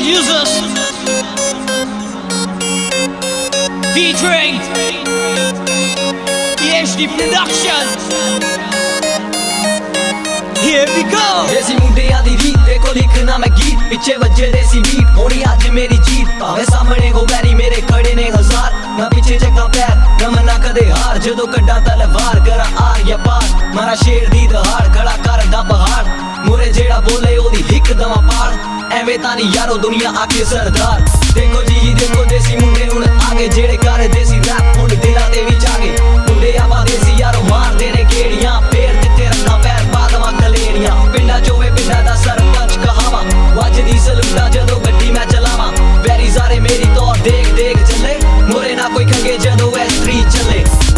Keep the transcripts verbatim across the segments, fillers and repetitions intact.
producers featuring E H D Productions. Here we go. देसी मुंडिया दी रीत देखो लिखना मैं गीत पिछे वजे देसी बीट होनी आज मेरी जीत भावे सामने गो बैरी मेरे खड़े ने हजार ना पीछे चक्का पैर ना मना कदे हार जदों कड्डा तलवार करा आर या पार मारा शेर दी दहाड़ खड़ा कर दा पहाड़ मुरे जेड़ा बोले ओदी हिक दवा पाड़ एवें तानी यारो दुनिया आके सरदार देखो जी देखो देसी मुंडे हुण आगे जेड़े कर देसी रैप हुण दिला दे विच आगे मुंडे आवा देसी यारो मार देने केड़ियां पैर जिते रखना पैर पादवा कलेड़ियां पिंडा चोवे पिंडा दा सरपंच कहावा वजदी सलूटा जदों गड्डी मैं चलावा वैरी सारे मेरी तौर देख देख चले मोरे ना कोई खंगे जदों एस थ्री चले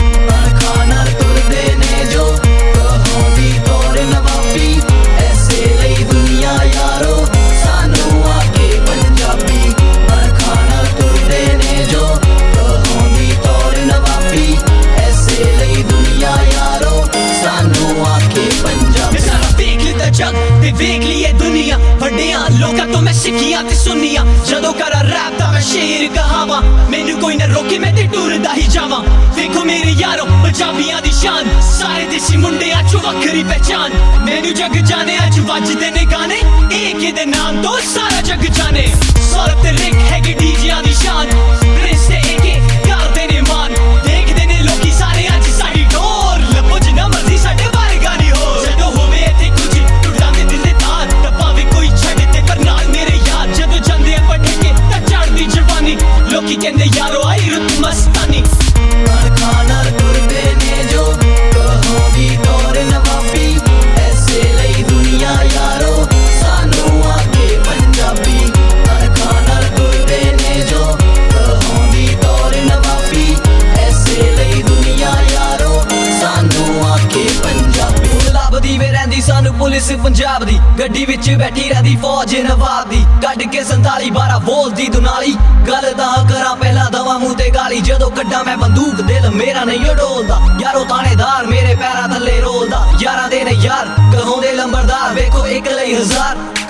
खाना तुरदे ने जो कहोंदी तौर नवाबी ऐसे लई दुनिया यारो सानू आके पंजाबी खाना तुरदे ने जो कहोंदी तौर नवाबी ऐसे लई दुनिया यारो सानू आके पंजाबी सारा देख लिता जग ते वेख लिए दुनिया वड्डियां लोकां तो मैं सिक्खियां ते सुनियां जदों करा रैप दा मैं शेर कहावां मैनू कोई ना रोके मैं ते टुरदा ही जावां देखो मेरे यारो पंजाबियां दी शान सारे देसी मुंडियां चो वखरी पहचान मैनू जग जाने अज वजदे ने गाने एक दे नाम तो सारा जग जाने सौरभ ते रिक हैगे डीजेयां दी शान प्रिंस ते एके करदे ने मान देखदे ने लोकी सारे अज साडी डोर लब्बो जिन्ना मर्जी साडे वर्गा नहीं हो जदों होवे इत्थे कुछ टुटांदे दिल दे तार तां भावे कोई छड्डे ते पर नाल मेरे यार जदों जांदे आ पठके तां चढ़दी जवानी लोकी कहंदे यारो आई रुत मस्तानी खाना तुरदे ने जो कहोंदी तौर नवाबी ऐसे लई दुनिया यारो सानू आके पंजाबी खाना तुरदे ने जो कहोंदी तौर नवाबी ऐसे लई दुनिया यारो सानू आके पंजाबी लभदी वे रहिंदी सानू पुलिस पंजाब दी गड्डी विच बैठी रहिंदी फौज नवाब दी कड्ड के संताली बारह बोलदी दुनाली गल दा करा पहला दवा मूंह ते गाली जदों कड्डा मैं बंदूक दिल मेरा नहीं डोलदा यारो थानेदार मेरे पैरां थल्ले रोलदा यारां दे ने यार कहोंदे लंबरदार वेखो एक लई हजार